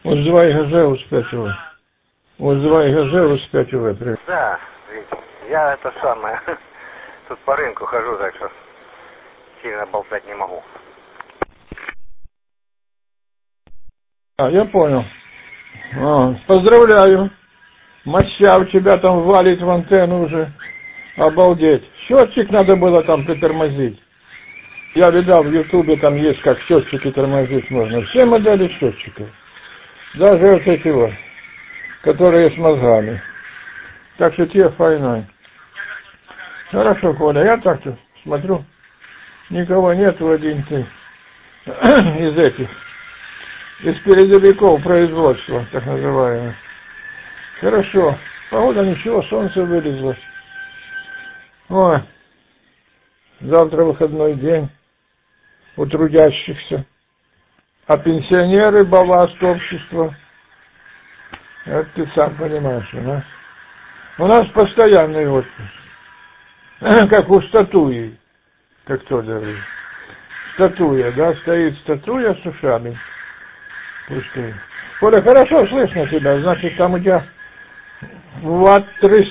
Узвай Газелу спятила. Узвай Газелу спятила. Да, я это самое. Тут по рынку хожу, так что сильно болтать не могу. Я понял. Поздравляю. Моща у тебя там валит в антенну уже. Обалдеть. Счетчик надо было там притормозить. Я видал в Ютубе, там есть, как счетчики тормозить можно. Все модели счетчиков. Даже вот эти вот, которые с мозгами. Так что тебе файной. Хорошо, Коля, я так-то смотрю. Никого нету, один ты. Из этих. Из передовиков производства, так называемых. Хорошо. Погода ничего, солнце вылезло. Ой. Завтра выходной день у трудящихся. А пенсионеры — балласт общества. Это ты сам понимаешь, да? У нас постоянный отпуск. Как у статуи. Как кто говорит. Статуя, да? Стоит статуя с ушами. Пустые. Коля, хорошо слышно тебя. Значит, там у тебя Ватт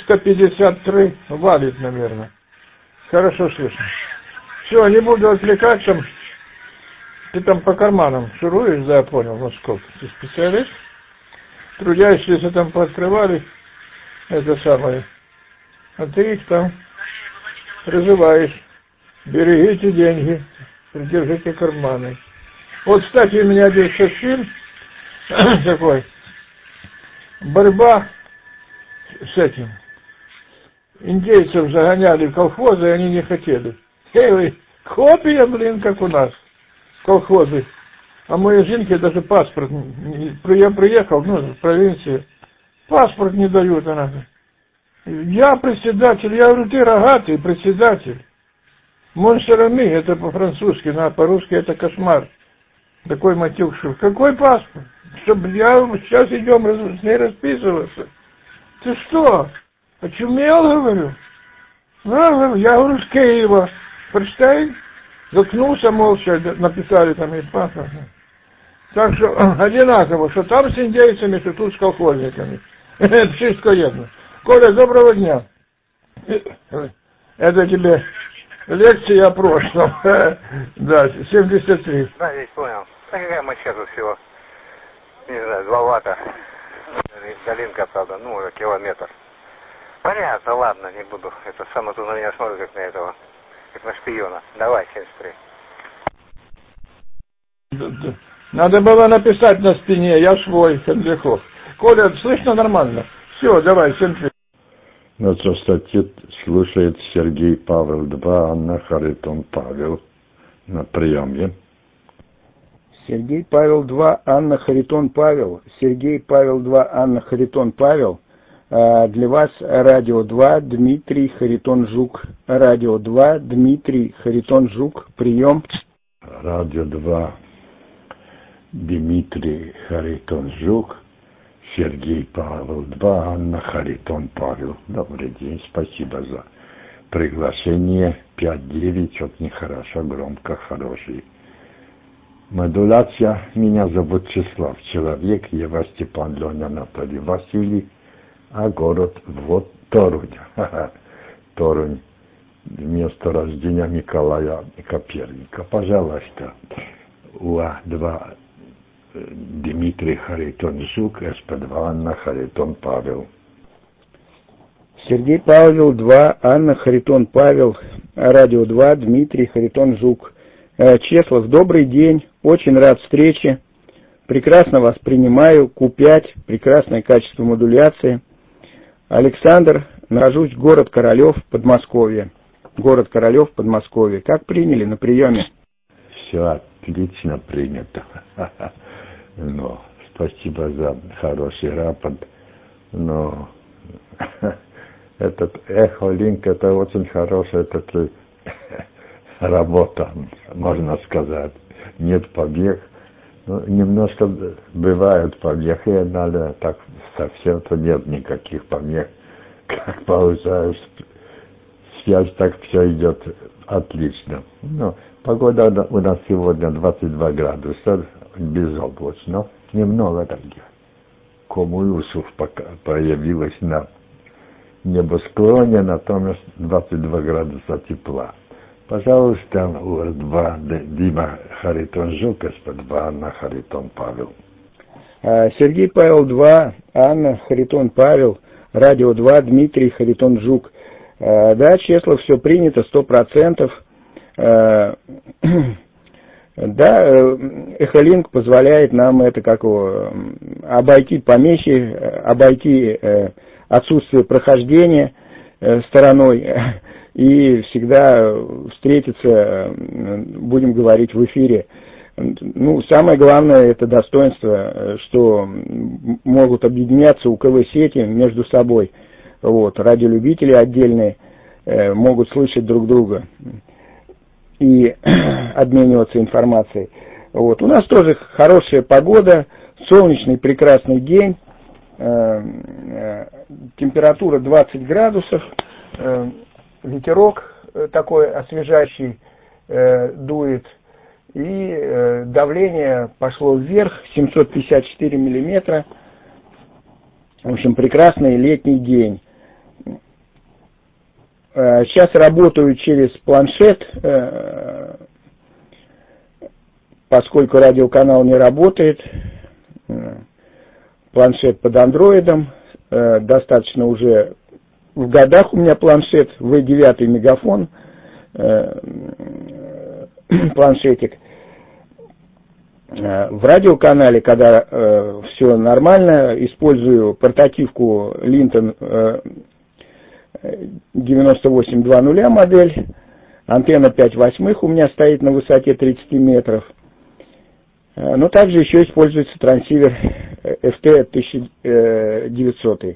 353 валит, наверное. Хорошо слышно. Все, не буду отвлекаться. Ты там по карманам шуруешь, да, я понял, во сколько. Ты специалист? Трудящиеся там пооткрывали это самое. А ты их там призываешь. Берегите деньги, придержите карманы. Вот, кстати, у меня здесь сейчас фильм такой. Борьба с этим. Индейцев загоняли в колхозы, и они не хотели. Копия, блин, как у нас. Колхозы. А моей жинке даже паспорт. Я приехал, в провинции. Паспорт не дают, она. Я председатель. Я говорю, ты рогатый председатель. Моншерами, это по-французски, а по-русски это кошмар. Такой матюк, что какой паспорт? Чтобы сейчас идем с ней расписываться. Ты что? Очумел, говорю? Я говорю, с Киева. Прочитай. Заткнулся молча, написали там и паспорт. Так что одинаково, что там с индейцами, что тут с колхозниками. Это wszystko jedno. Коля, доброго дня. Это тебе лекция о прошлом. Да, 73. Да, я понял. А какая моча тут всего? Не знаю, 2 ватта. Долинка, правда, уже километр. Понятно, ладно, не буду. Это самое тут на меня смотрит, как на этого, как на шпиона. Давай, 73. Надо было написать на спине, я свой, Хендлихов. Коля, слышно нормально? Все, давай, 73. Радиостатит слушает Сергей Павел 2, Анна Харитон Павел на приеме. Сергей Павел 2, Анна Харитон Павел. Сергей Павел 2, Анна Харитон Павел. Для вас Радио 2, Дмитрий Харитон Жук. Радио 2, Дмитрий Харитон Жук. Прием. Радио 2, Дмитрий Харитон Жук. Сергей Павел 2, Анна Харитон Павел. Добрый день, спасибо за приглашение. 5-9, вот нехорошо, громко, хороший. Модуляция. Меня зовут Числав Человек, Ева Степан Леня Анатолий Василий, а город вот Торунь. Торунь. Место рождения Николая Коперника. Пожалуйста, УА-2 Дмитрий Харитон Жук, СП-2 Анна Харитон Павел. Сергей Павел 2, Анна Харитон Павел. Радио 2, Дмитрий Харитон Жук. Чеслав, добрый день, очень рад встрече, прекрасно вас принимаю, Q5, прекрасное качество модуляции. Александр, нахожусь, город Королев, Подмосковье. Город Королев, Подмосковье. Как приняли на приеме? Все отлично принято. Но спасибо за хороший рапорт. Но этот эхолинк, это очень хорошая работа, можно сказать. Нет помех. Немножко бывают помехи, надо так совсем-то нет никаких помех. Как получается, связь так все идет отлично. Погода у нас сегодня 22 градуса, безоблачно. немного таких кумулусов появилось на небосклоне, натоместь 22 градуса тепла. Пожалуйста, УР-2 Дима Харитон Жук, СП-2 Анна Харитон Павел. Сергей Павел 2, Анна Харитон Павел, Радио 2, Дмитрий Харитон Жук. Да, Чеслов, все принято, 100%. Да, Эхолинк позволяет нам это обойти помехи, обойти отсутствие прохождения стороной и всегда встретиться, будем говорить, в эфире. Ну, самое главное, это достоинство, что могут объединяться УКВ-сети между собой. Вот, радиолюбители отдельные могут слышать друг друга и обмениваться информацией. Вот. У нас тоже хорошая погода, солнечный прекрасный день, температура 20 градусов, ветерок такой освежающий дует, и давление пошло вверх, 754 миллиметра. В общем, прекрасный летний день. Сейчас работаю через планшет, поскольку радиоканал не работает. Планшет под андроидом. Достаточно уже в годах у меня планшет, V9 мегафон, планшетик. В радиоканале, когда все нормально, использую портативку Linton 9820 модель, антенна 5/8 у меня стоит на высоте 30 метров. Но также еще используется трансивер FT1900.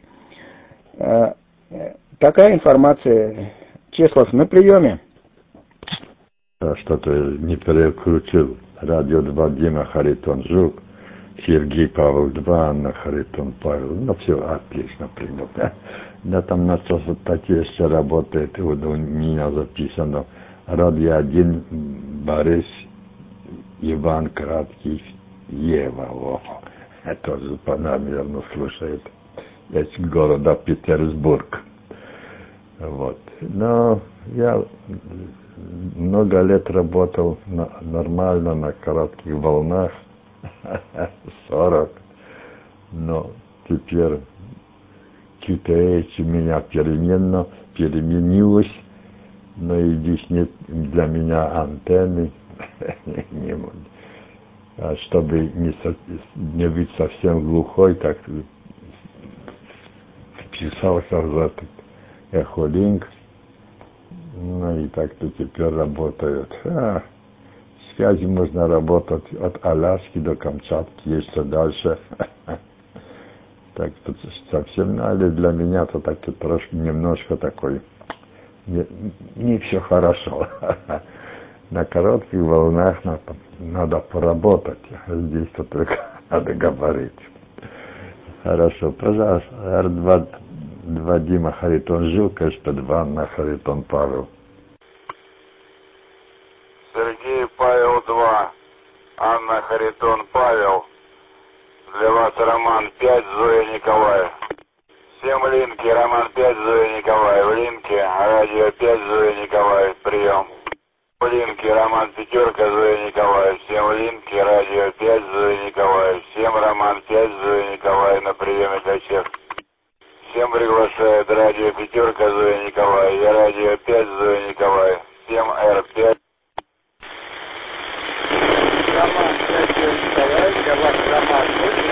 Такая информация. Чеслов, на приеме. Что-то не переключил. Радио 2 Дима Харитон Жук, Сергей Павел 2, Анна Харитон Павел. Ну, все отлично принял. Да, там на частоте еще работает, вот у меня записано. Радио 1 Борис Иван Краткий Ева. О, это тоже, наверное, слушает. Из города Петербург. Вот. Но я много лет работал нормально на коротких волнах, 40, но теперь QTH у меня переменилось, но и здесь нет для меня антенны, чтобы не быть совсем глухой, так вписался в этот Эхолинк. Ну и так-то теперь работают. Связи можно работать от Аляски до Камчатки, еще дальше. Так что совсем, але для меня то так трошки немножко такой, не все хорошо. На коротких волнах надо поработать, здесь-то только надо говорить. Хорошо, пожалуйста, R2 Дима Харитон Жук, СП-2 Анна Харитон Павел. Сергей Павел 2, Анна Харитон Павел. Для вас Роман 5, Зоя Николаев. Всем в линке, Роман 5, Зоя Николаев. В линке, радио 5, Зоя Николаев. Прием. В линке, Роман 5, Зоя Николаев. Всем в линке, радио 5, Зоя Николаев. Всем Роман 5, Зоя Николаев на приеме для всех. Всем приглашает радио 5, Зоя Николаев. Я радио 5, Зоя Николаев. Всем R5. Роман 5, Зоя Николаев. Для вас Роман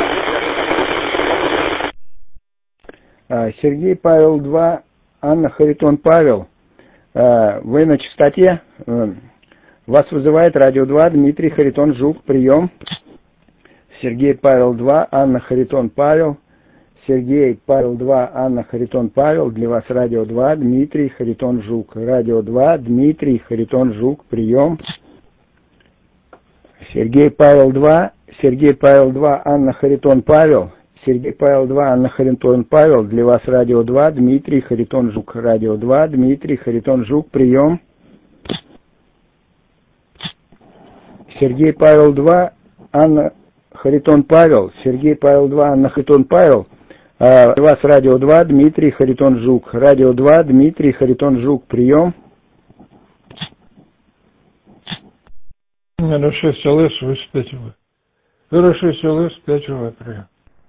8. Сергей Павел 2, Анна Харитон Павел. Вы на частоте. Вас вызывает радио 2 Дмитрий Харитон Жук. Прием. Сергей Павел 2, Анна Харитон Павел. Сергей Павел 2, Анна Харитон Павел. Для вас радио 2 Дмитрий Харитон Жук. Радио 2 Дмитрий Харитон Жук. Прием. Сергей Павел 2, Анна Харитон Павел. Сергей Павел 2, Анна Харитон Павел. Для вас радио 2 Дмитрий Харитон Жук. Радио 2 Дмитрий Харитон Жук. Прием. Сергей Павел 2, Анна Харитон Павел, Сергей Павел 2, Анна Харитон Павел. Для вас Радио 2, Дмитрий Харитон Жук. Радио 2, Дмитрий Харитон Жук. Прием. Хорошо, СЛС, вы 5 В. Хорошо, СЛС, 5 В, прием.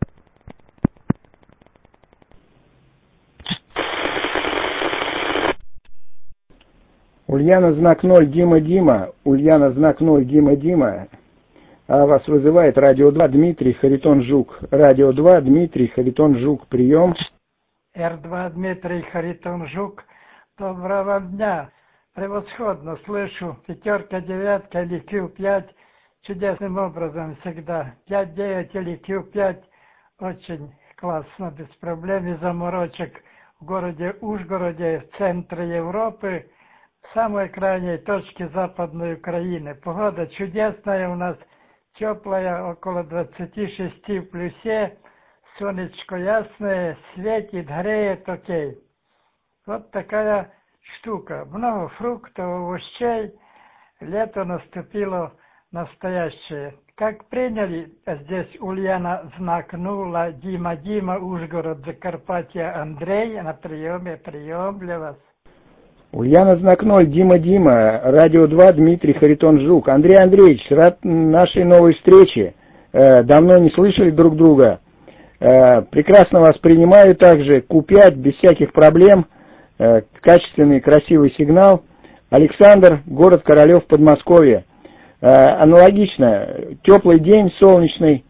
Ульяна, знак 0, Дима. Ульяна, знак 0, Дима. А вас вызывает Радио 2, Дмитрий Харитон Жук. Радио 2, Дмитрий Харитон Жук. Прием. Р2, Дмитрий Харитон Жук. Доброго дня. Превосходно слышу. 5, 9 или Q5 чудесным образом всегда. 5, 9 или Q5 очень классно, без проблем и заморочек в городе Ужгороде, в центре Европы, в самой крайней точке Западной Украины. Погода чудесная у нас, теплая, около 26 в плюсе, солнечко ясное, светит, греет, окей. Вот такая штука. Много фруктов, овощей. Лето наступило настоящее. Как приняли здесь Ульяна, знак 0, Дима, Ужгород, Закарпатье, Андрей на приеме, прием для вас. Ульяна, знак 0, Дима, Радио 2, Дмитрий Харитон Жук. Андрей Андреевич, рад нашей новой встрече. Давно не слышали друг друга. Прекрасно вас принимаю также. Q5 без всяких проблем. Качественный, красивый сигнал. Александр, город Королев, Подмосковье. Аналогично. Теплый день, солнечный.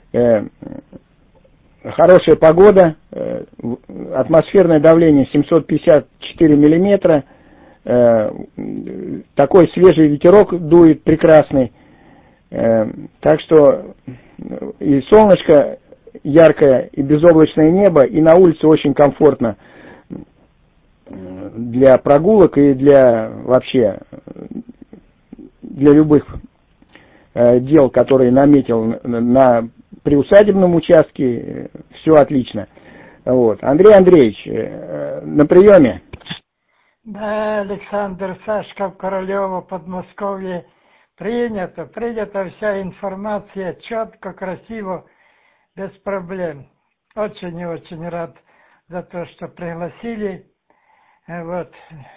Хорошая погода. Атмосферное давление 754 миллиметра. Такой свежий ветерок дует прекрасный. Так что и солнышко яркое, и безоблачное небо, и на улице очень комфортно для прогулок и для вообще для любых дел, которые наметил на приусадебном участке. Все отлично. Вот. Андрей Андреевич, на приеме. Да, Александр, Сашка, Королева, Подмосковье. Принята вся информация четко, красиво, без проблем. Очень и очень рад за то, что пригласили. Вот.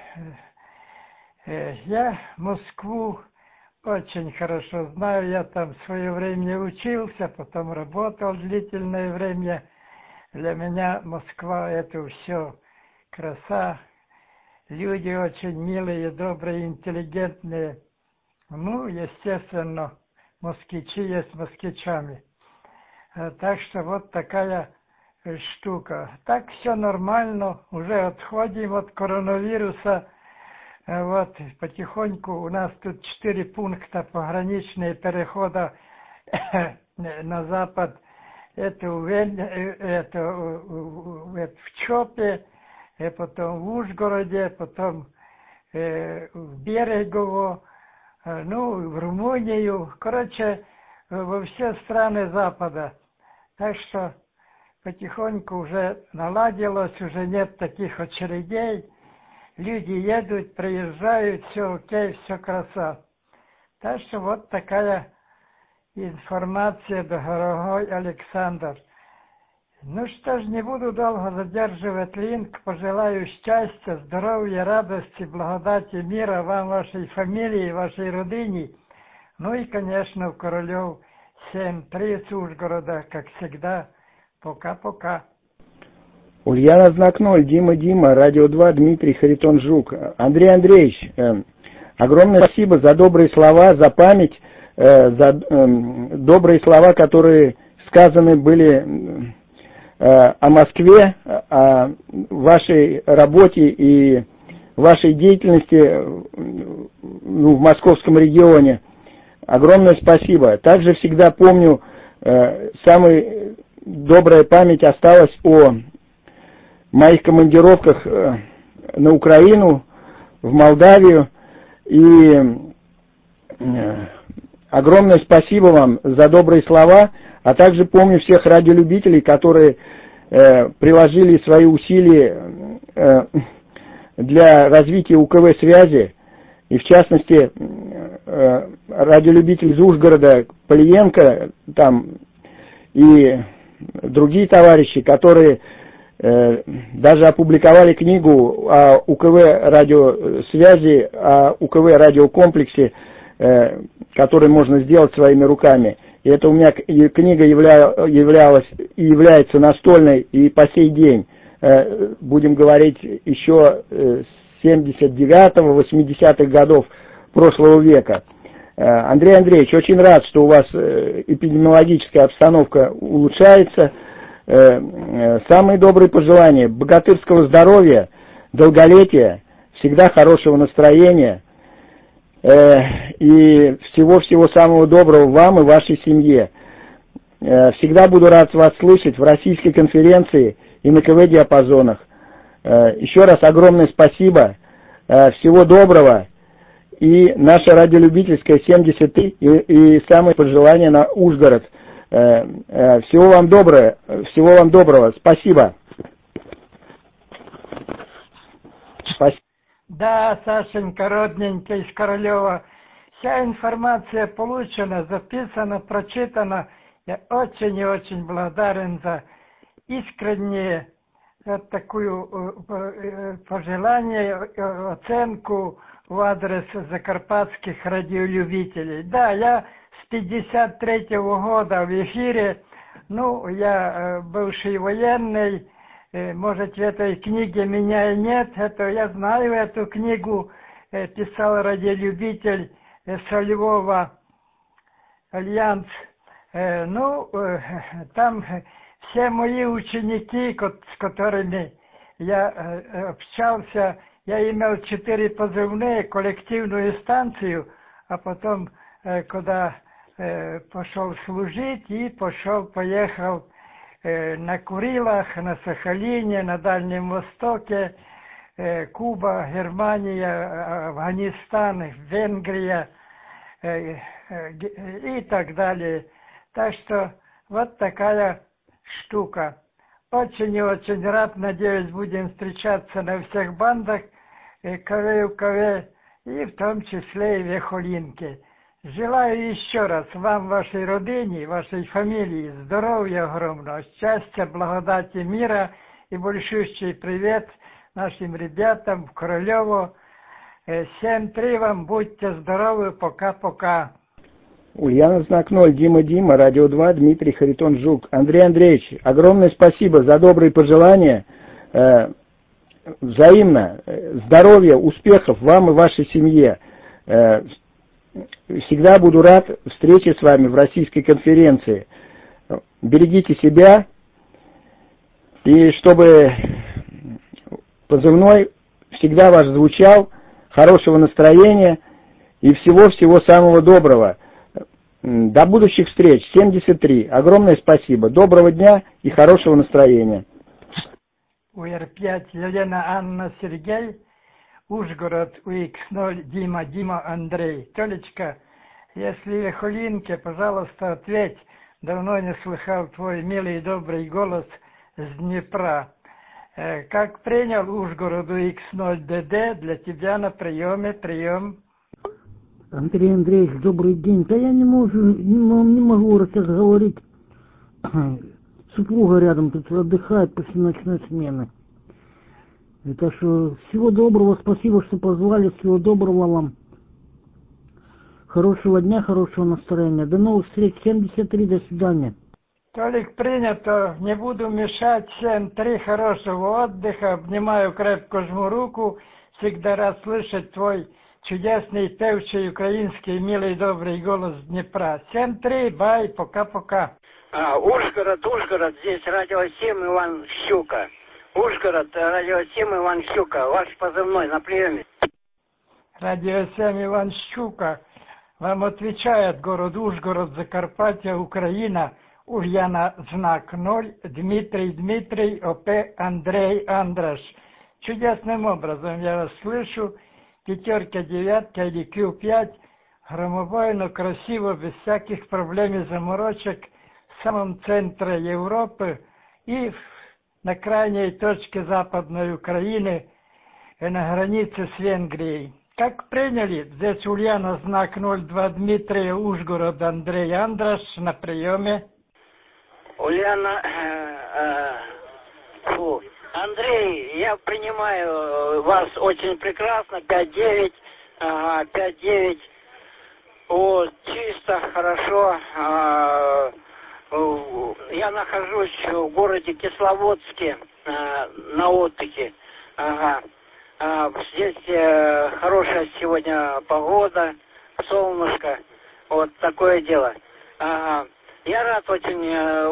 Я Москву очень хорошо знаю. Я там в свое время учился, потом работал длительное время. Для меня Москва — это все краса. Люди очень милые, добрые, интеллигентные. Ну, естественно, москвичи есть москвичами. Так что вот такая штука. Так все нормально, уже отходим от коронавируса. Вот, потихоньку у нас тут 4 пункта пограничные перехода на запад. Это в Чопе, потом в Ужгороде, потом в Берегово, ну, в Румынию, короче, во все страны Запада. Так что потихоньку уже наладилось, уже нет таких очередей. Люди едут, приезжают, все окей, все краса. Так что вот такая информация, дорогой Александр. Ну что ж, не буду долго задерживать линк. Пожелаю счастья, здоровья, радости, благодати, мира вам, вашей фамилии, вашей родине. Ну и, конечно, в Королев 7-3 Ужгорода, как всегда. Пока-пока. Ульяна, знак 0, Дима, Радио 2, Дмитрий Харитон Жук. Андрей Андреевич, огромное спасибо за добрые слова, за память, за добрые слова, которые сказаны были о Москве, о вашей работе и вашей деятельности в московском регионе. Огромное спасибо. Также всегда помню, самая добрая память осталась о моих командировках на Украину, в Молдавию. И огромное спасибо вам за добрые слова. А также помню всех радиолюбителей, которые приложили свои усилия для развития УКВ-связи. И в частности, радиолюбитель из Ужгорода, Полиенко, там, и другие товарищи, которые даже опубликовали книгу о УКВ радиосвязи, о УКВ радиокомплексе, который можно сделать своими руками. И это у меня книга являлась и является настольной и по сей день. Будем говорить, еще с 79-го, 80-х годов прошлого века. Андрей Андреевич, очень рад, что у вас эпидемиологическая обстановка улучшается. Самые добрые пожелания: богатырского здоровья, долголетия, всегда хорошего настроения и всего-всего самого доброго вам и вашей семье. Всегда буду рад вас слышать в российской конференции и на КВ-диапазонах. Еще раз огромное спасибо, всего доброго, и наша радиолюбительская 73 и самые пожелания на Ужгород. Всего вам доброго, спасибо. Спасибо. Да, Сашенька, родненький из Королева. Вся информация получена, записана, прочитана. Я очень и очень благодарен за искреннее такую пожелание, оценку в адрес закарпатских радиолюбителей. Да, я с 53-го года в эфире. Я бывший военный. Может, в этой книге меня и нет. Это я знаю эту книгу. Писал радиолюбитель со Львова, Альянс. Там все мои ученики, с которыми я общался, я имел 4 позывные, коллективную станцию, а потом, когда пошел служить, и поехал на Курилах, на Сахалине, на Дальнем Востоке, Куба, Германия, Афганистан, Венгрия и так далее. Так что вот такая штука. Очень и очень рад, надеюсь, будем встречаться на всех бандах КВ, и в том числе и в Ехолинке. Желаю еще раз вам, вашей родине, вашей фамилии здоровья огромного, счастья, благодати, мира и большущий привет нашим ребятам в Королеву. 7-3 вам, будьте здоровы, пока-пока. Ульяна, знак 0, Дима, Радио 2, Дмитрий Харитон Жук. Андрей Андреевич, огромное спасибо за добрые пожелания. Взаимно. Здоровья, успехов вам и вашей семье. Всегда буду рад встрече с вами в российской конференции. Берегите себя, и чтобы позывной всегда ваш звучал, хорошего настроения и всего-всего самого доброго. До будущих встреч. 73. Огромное спасибо. Доброго дня и хорошего настроения. УР5 Елена Анна Сергей, Ужгород, УХ0 Дима Андрей. Толечка, если в Ехолинке, пожалуйста, ответь. Давно не слыхал твой милый и добрый голос с Днепра. Как принял Ужгород УХ0 ДД, для тебя на прием. Андрей Андреевич, добрый день. Да я не могу сейчас говорить. Супруга рядом тут отдыхает после ночной смены. И так что всего доброго, спасибо, что позвали, всего доброго вам. Хорошего дня, хорошего настроения. До новых встреч. 73, до свидания. Толик, принято. Не буду мешать. 7-3, хорошего отдыха. Обнимаю, крепко жму руку. Всегда рад слышать твой чудесный, певчий, украинский, милый, добрый голос Днепра. 7-3, бай, пока-пока. Ужгород, здесь радио 7 Иван Щука. Ужгород, радио 7 Иван Щука. Ваш позывной на приеме. Радио 7 Иван Щука. Вам отвечает город Ужгород, Закарпатье, Украина. Ульяна, знак 0, Дмитрий, ОП Андрей Андраш. Чудесным образом я вас слышу. 5, 9 или Q5. Громовойно, красиво, без всяких проблем и заморочек. В самом центре Европы и на крайней точке Западной Украины, на границе с Венгрией. Как приняли? Здесь Ульяна, знак 02, Дмитрий, Ужгород, Андрей Андраш на приеме. Ульяна, Андрей, я принимаю вас очень прекрасно, 5-9, 5-9, чисто, хорошо. Я нахожусь в городе Кисловодске на отдыхе. Здесь хорошая сегодня погода, солнышко, вот такое дело. Я рад очень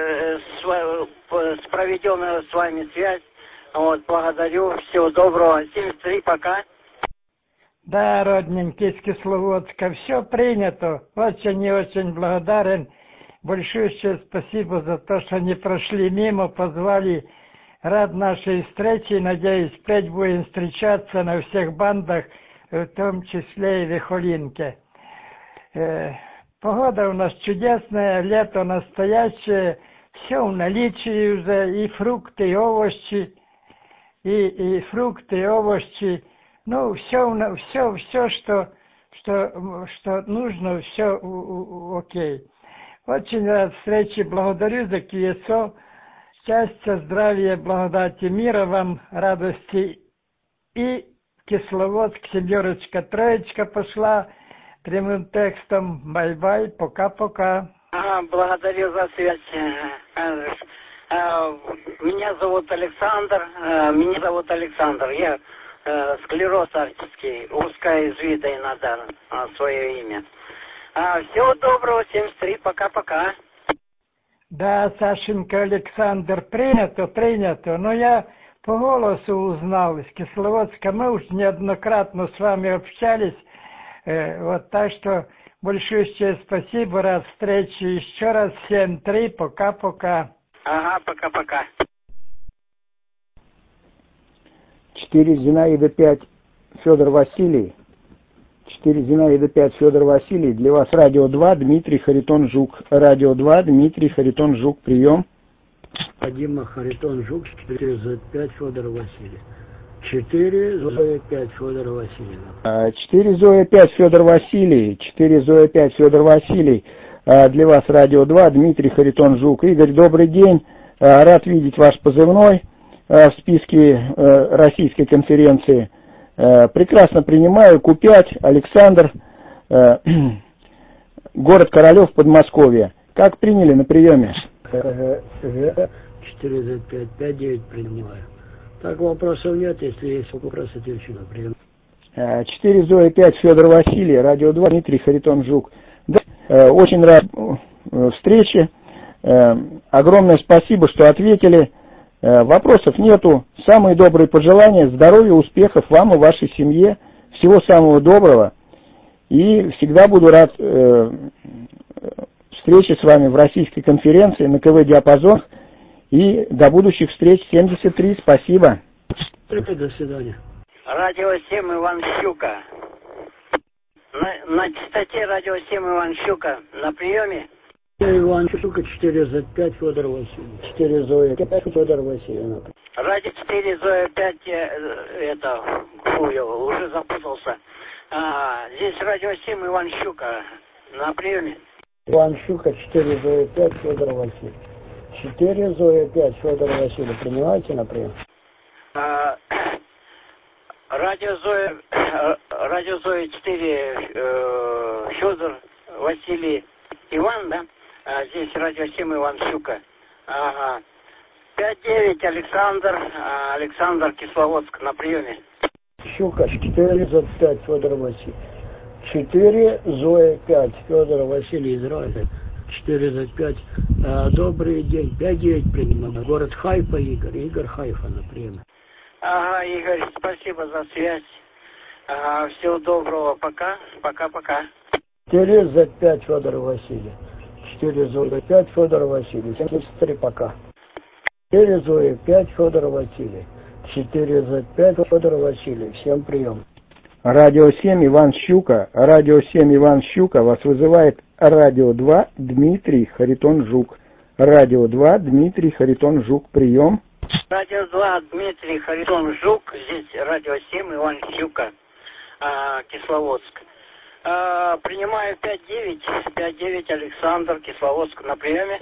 проведенную с вами связь. Вот, благодарю, всего доброго, 73, пока. Да, родненький из Кисловодска, все принято. Очень и очень благодарен. Большое спасибо за то, что не прошли мимо, позвали. Рад нашей встрече, надеюсь, впредь будем встречаться на всех бандах, в том числе и в Эхолинке. Погода у нас чудесная, лето настоящее, все в наличии уже, и фрукты, и овощи, и фрукты, и овощи. Ну, все, что нужно, все окей. Очень рад встрече, благодарю за КСО. Счастья, здравия, благодати, мира вам, радости. И Кисловодск, семерочка, троечка пошла прямым текстом. Бай-бай, пока-пока. Благодарю за связь. Меня зовут Александр. Я склероз артический, узкая из вида иногда свое имя. Всего доброго, 73, пока-пока. Да, Сашенька, Александр, принято, но я по голосу узнал из Кисловодска, мы уж неоднократно с вами общались, вот так что большое спасибо, рад встрече, еще раз 7-3, пока-пока. Пока-пока. 4 Зинаида 5 Федор Василий. 4 Зинаида 5 Федор Василий. Для вас радио 2 Дмитрий Харитон Жук. Радио 2 Дмитрий Харитон Жук. Прием. Дима Харитон Жук, 4 5 Федор Василий. 4 Зоя 5 Федор Васильевна. 4 Зоя 5 Федор Василий. 4 Зоя 5 Федор Василий. Для вас радио 2 Дмитрий Харитон Жук. Игорь, добрый день. Рад видеть ваш позывной в списке российской конференции. Прекрасно принимаю. Q5, Александр, город Королев, Подмосковье. Как приняли на приеме? 4 5 5-9 принимаю. Так, вопросов нет. Если есть вопросы, отвечу на прием. 4 Зоя 5 Федор Василий, радио 2 Дмитрий Харитон Жук. Да, очень рад встрече. Огромное спасибо, что ответили. Вопросов нету. Самые добрые пожелания, здоровья, успехов вам и вашей семье. Всего самого доброго. И всегда буду рад встрече с вами в российской конференции на КВ «Диапазон». И до будущих встреч. 73. Спасибо. До свидания. Радио 7 Иван Щука. На частоте радио 7 Иван Щука. На приеме. Иван Щука, 4 5 Федор Васильевич. 4 Зоя 5 Федор Васильевна. Радио 4 Зоя 5, я уже запутался. Здесь радио 7 Иван Щука. На приеме. Иван Щука, 4 Зоя 5 Федор Васильевич. 4 Зоя 5 Федор Васильевич. Принимаете на прием? Радио Зоя 4 Федор Василий Иван, да? Здесь радио 7 Иван Щука. 5-9 Александр Кисловодск на приеме. Щука, 4 Зоя 5 Федор Васильевич. 4 Зоя 5 Федор Василий Израиль. 4 за 5. Добрый день. 5-9 принимаем. Город Хайфа, Игорь Хайфа на приеме. Игорь, спасибо за связь. Всего доброго. Пока. 4 за 5 Федор Василий. 4 Зоя 5 Федор Василий. 73 пока. 4 Зоя 5 Федор Василий. 4 за 5 Федор Василий. Всем прием. Радио 7 Иван Щука. Радио 7 Иван Щука. Вас вызывает радио 2 Дмитрий Харитон Жук. Радио 2 Дмитрий Харитон Жук. Прием. Радио 2 Дмитрий Харитон Жук. Здесь радио 7 Иван Щука. Кисловодск. Принимаю 5-9 Александр, Кисловодск на приеме.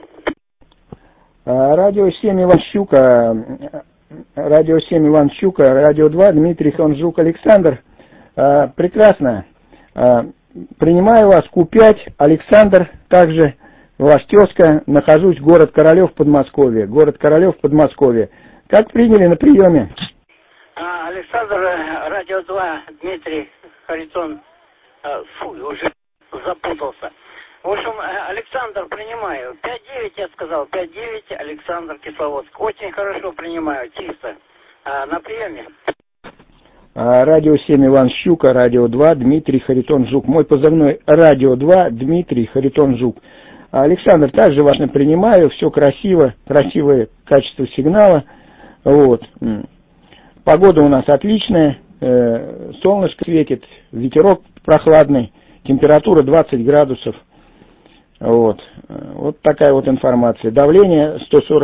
Радио 7 Иван Щука, радио 7 Иван Щука, радио 2 Дмитрий Хонжук Александр. Прекрасно. Принимаю вас, Q5, Александр, также ваш тезка, нахожусь, город Королев, Подмосковье. Город Королев, Подмосковье. Как приняли на приеме? Александр, радио 2, Дмитрий, Харитон, уже запутался. В общем, Александр, принимаю. 5-9, я сказал, 5-9, Александр, Кисловодск. Очень хорошо принимаю, чисто. На приеме. Радио 7 Иван Щука, радио 2 Дмитрий Харитон Жук. Мой позывной радио 2 Дмитрий Харитон Жук. Александр, также вас принимаю, все красиво, красивое качество сигнала. Вот. Погода у нас отличная, солнышко светит, ветерок прохладный, температура 20 градусов. Вот. Вот такая вот информация. Давление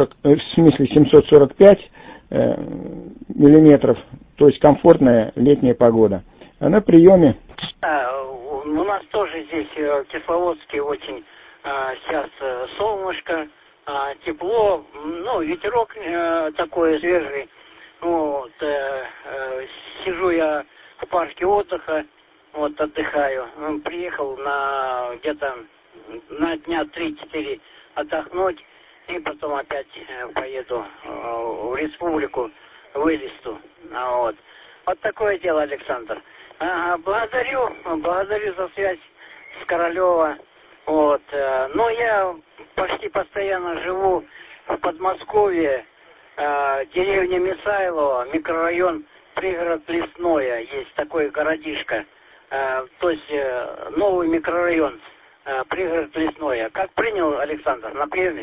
745 миллиметров, то есть комфортная летняя погода. А на приеме? У нас тоже здесь в Кисловодске очень сейчас солнышко, тепло, ну, ветерок такой свежий. Вот, сижу я в парке отдыха, вот, отдыхаю. Приехал на где-то на дня 3-4 отдохнуть, и потом опять поеду в республику, в Элисту. Вот. Вот такое дело, Александр. Благодарю за связь с Королева. Вот. Но я почти постоянно живу в Подмосковье, деревня Мисайлова, микрорайон пригород Лесное, есть такой городишко, то есть новый микрорайон, пригород Лесное. Как принял, Александр, на приеме?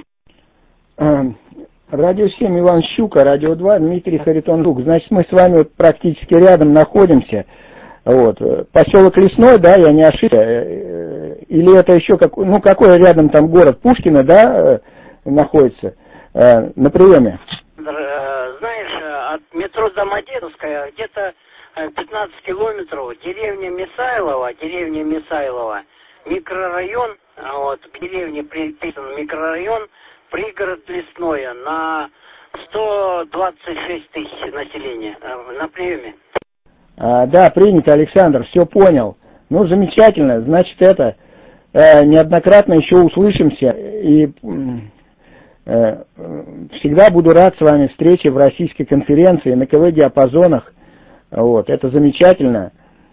Радио 7 Иван Щука, радио 2 Дмитрий Харитон Жук. Значит, мы с вами вот практически рядом находимся. Вот. Поселок Лесной, да, я не ошибся. Или это еще какой рядом там город Пушкино, да, находится на приеме? Знаешь, от метро Домодедовская где-то 15 километров, деревня Мисайлова, микрорайон, вот, к деревне приписан микрорайон, пригород Лесное, на 126 тысяч населения, на приеме. Да, принято, Александр, все понял. Ну, замечательно, значит, неоднократно еще услышимся, и всегда буду рад с вами встрече в российской конференции на КВ-диапазонах. Вот, это замечательно.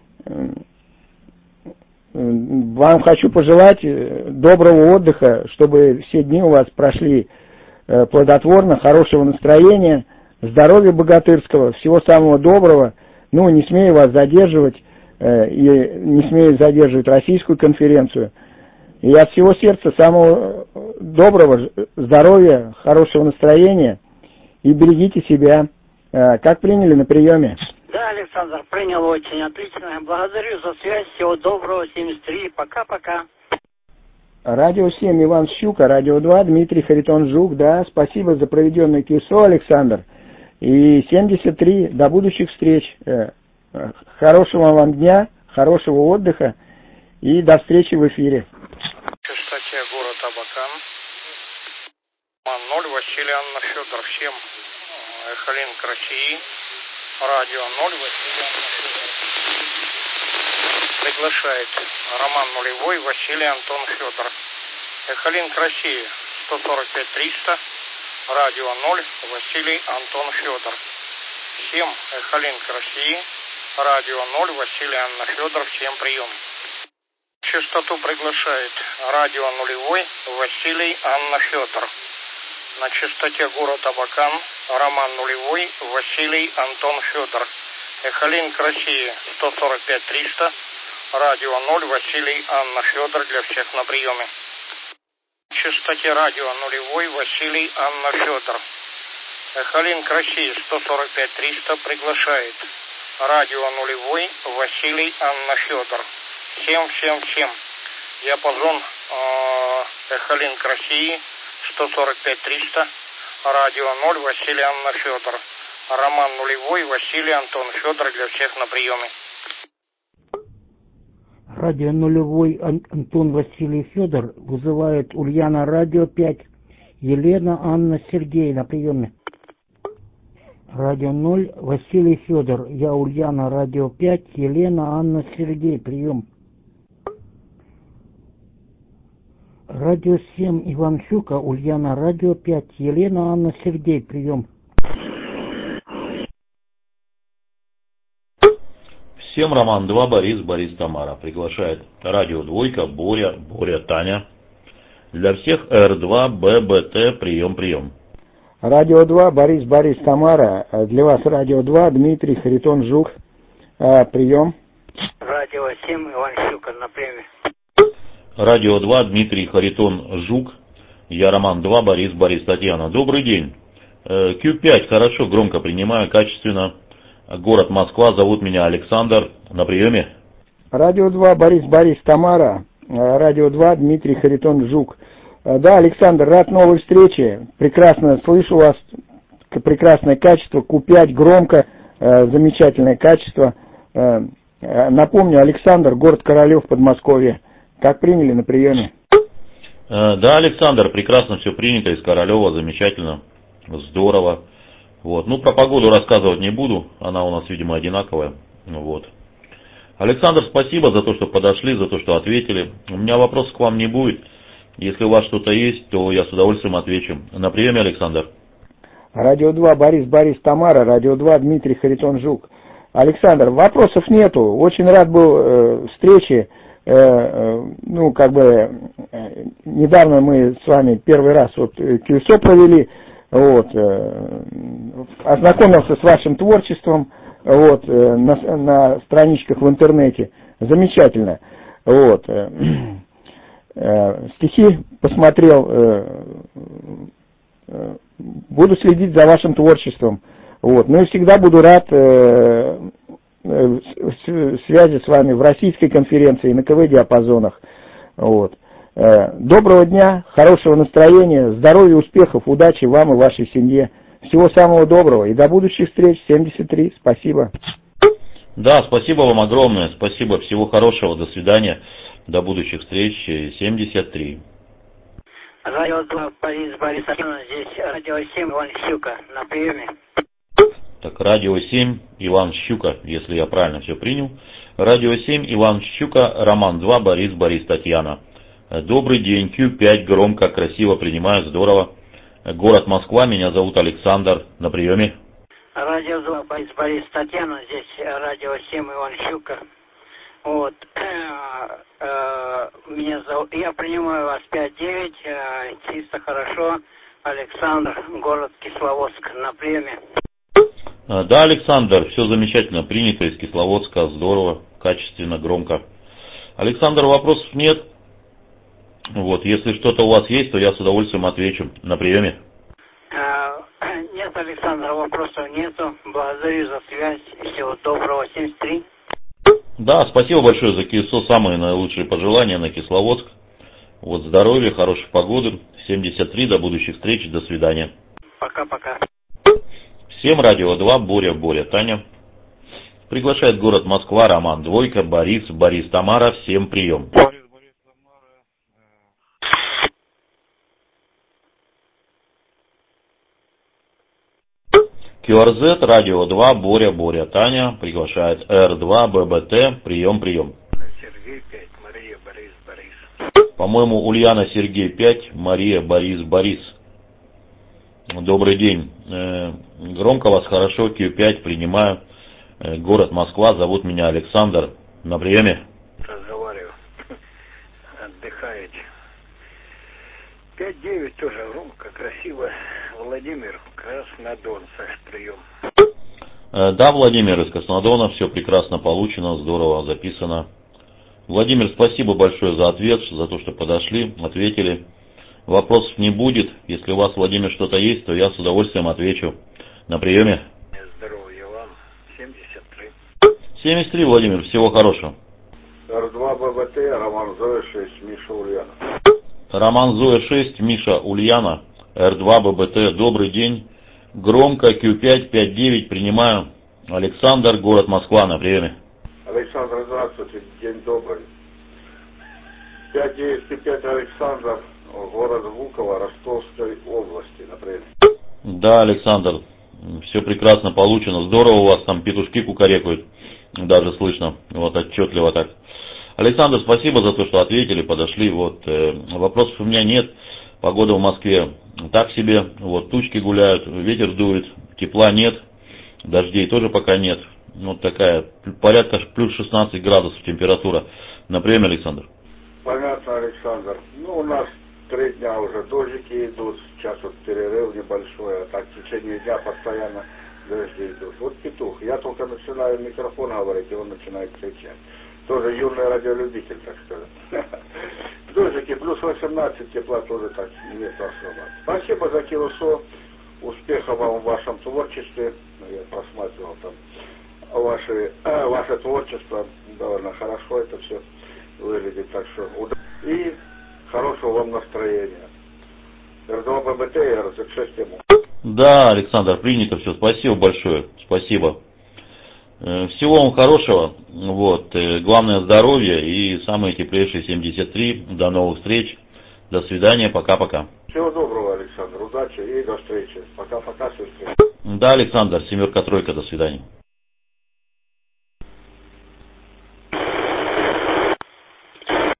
Вам хочу пожелать доброго отдыха, чтобы все дни у вас прошли плодотворно, хорошего настроения, здоровья богатырского, всего самого доброго. Ну, не смею вас задерживать, и не смею задерживать российскую конференцию. И от всего сердца самого доброго, здоровья, хорошего настроения, и берегите себя. Как приняли на приеме? Да, Александр, принял очень отлично. Благодарю за связь. Всего доброго. 73. Пока-пока. Радио 7 Иван Щука, радио 2 Дмитрий Харитон Жук. Да, спасибо за проведенное КСО, Александр. И 73. До будущих встреч. Хорошего вам дня, хорошего отдыха и до встречи в эфире. Частоте город Абакан. 0 Василий Анна Федор. Всем Эхолинк России. Радио 0 Василий Анна Федор. Приглашает Роман Нулевой, Василий Антон Федор. Эхолинк России 145-300. Радио 0 Василий Антон Федор. Всем Эхолинк России. Радио 0 Василий Анна Федор. Всем прием. Частоту приглашает радио нулевой Василий Анна Федор. На частоте город Абакан Роман Нулевой Василий Антон Федор. Эхолинк России 145-300. Радио 0 Василий Анна Федор для всех на приеме. На частоте радио нулевой Василий Анна Федор. Эхолинк России 145-300 приглашает радио нулевой Василий Анна Федор. Всем. Диапазон Эхолинк России 145-300. Радио 0 Василий Анна Федор. Роман Нулевой Василий Антон Федор для всех на приеме. Радио нулевой Антон Василий Федор вызывает Ульяна Радио 5. Елена Анна Сергей на приеме. Радио 0 Василий Федор. Я Ульяна Радио 5. Елена Анна Сергей. Прием. Радио 7 Иван Щука. Ульяна Радио 5. Елена Анна Сергей. Прием. Всем Роман 2, Борис Тамара. Приглашает радио Двойка, Боря, Таня. Для всех Р2, ББТ, прием. Радио 2, Борис Тамара. Для вас Радио 2, Дмитрий Харитон Жук. Прием. Радио 7 Иван Щука на приеме. Радио 2, Дмитрий Харитон Жук. Я Роман 2, Борис Татьяна. Добрый день. Q5, хорошо, громко принимаю, качественно. Город Москва, зовут меня Александр, на приеме. Радио 2, Борис Тамара. Радио 2, Дмитрий Харитон Жук. Да, Александр, рад новой встрече. Прекрасно слышу вас. Прекрасное качество. Q5, громко. Замечательное качество. Напомню, Александр, город Королев, Подмосковье. Как приняли на приеме? Да, Александр, прекрасно все принято из Королева, замечательно. Здорово. Вот. Ну, про погоду рассказывать не буду, она у нас, видимо, одинаковая. Вот. Александр, спасибо за то, что подошли, за то, что ответили. У меня вопросов к вам не будет. Если у вас что-то есть, то я с удовольствием отвечу. На приеме, Александр. Радио 2, Борис Тамара, Радио 2, Дмитрий Харитон Жук. Александр, вопросов нету. Очень рад был встрече. Недавно мы с вами первый раз QSO провели. Ознакомился с вашим творчеством на страничках в интернете. Замечательно. Стихи посмотрел. Буду следить за вашим творчеством. Ну и всегда буду рад связи с вами в российской конференции, на КВ-диапазонах. Доброго дня, хорошего настроения, здоровья, успехов, удачи вам и вашей семье. Всего самого доброго и до будущих встреч. 73. Спасибо. Да, спасибо вам огромное. Спасибо. Всего хорошего. До свидания. До будущих встреч. 73. Радио 2, Борис Татьяна. Здесь Радио 7 Иван Щука на приеме. Так, Радио 7 Иван Щука, если я правильно все принял. Радио 7 Иван Щука, Роман 2, Борис Татьяна. Добрый день, Q5, громко, красиво принимаю, здорово. Город Москва, меня зовут Александр, на приеме. Радио 2, Борис Татьяна, здесь Радио 7 Иван Щука. Меня зовут, я принимаю вас 5-9, чисто хорошо. Александр, город Кисловодск, на приеме. Да, Александр, все замечательно, принято из Кисловодска, здорово, качественно, громко. Александр, вопросов нет. Если что-то у вас есть, то я с удовольствием отвечу. На приеме. Нет, Александр, вопросов нету. Благодарю за связь. Всего доброго. 73. Да, спасибо большое за КИСО. Самые наилучшие пожелания на Кисловодск. Здоровья, хорошей погоды. 73. До будущих встреч. До свидания. Пока-пока. Всем Радио 2. Боря, Таня. Приглашает город Москва. Роман Двойка. Борис Тамара. Всем прием. QRZ, Радио 2, Боря, Таня, приглашает R2, ББТ, прием. Сергей 5, Мария, Борис. По-моему, Ульяна, Сергей 5, Мария, Борис. Добрый день. Громко вас, хорошо, Q5, принимаю. Город Москва, зовут меня Александр, на приеме. Разговариваю, отдыхаете. 5-9 тоже громко, красиво. Владимир, Краснодон, Саш, прием. Да, Владимир из Краснодона, все прекрасно получено, здорово записано. Владимир, спасибо большое за ответ, за то, что подошли, ответили. Вопросов не будет. Если у вас, Владимир, что-то есть, то я с удовольствием отвечу. На приеме. Здоровья вам. 73. 73, Владимир, всего хорошего. Р2 ББТ, Роман Зоя 6, Миша Ульяна. Роман Зоя 6, Миша Ульяна, Р2 ББТ, добрый день. Громко, Q5, 5-9, принимаю. Александр, город Москва, на приеме. Александр, здравствуйте, день добрый. 595 Александр, город Внуково, Ростовской области, например. Да, Александр, все прекрасно получено. Здорово у вас там петушки кукарекают, даже слышно, вот отчетливо так. Александр, спасибо за то, что ответили, подошли. Вот, вопросов у меня нет. Погода в Москве так себе, вот тучки гуляют, ветер дует, тепла нет, дождей тоже пока нет. Вот такая, порядка плюс 16 градусов температура. Например, Александр? Понятно, Александр. Ну, у нас 3 дня уже дождики идут, сейчас вот перерыв небольшой, а так в течение дня постоянно дожди идут. Вот петух, я только начинаю в микрофон говорить, и он начинает кричать. Тоже юный радиолюбитель, так сказать. Дождики, плюс 18, тепла тоже так нет особо. Спасибо за Кирусо, успехов вам в вашем творчестве. Я просматривал там ваше творчество, довольно хорошо это все выглядит, так что и хорошего вам настроения. РДО ББТ и РЗ6 ему. Да, Александр, принято все. Спасибо большое. Спасибо. Всего вам хорошего. Вот. Главное здоровье и самые теплейшие 73. До новых встреч. До свидания. Пока-пока. Всего доброго, Александр. Удачи и до встречи. Пока-пока, всем встреч. Да, Александр, 7-3. До свидания.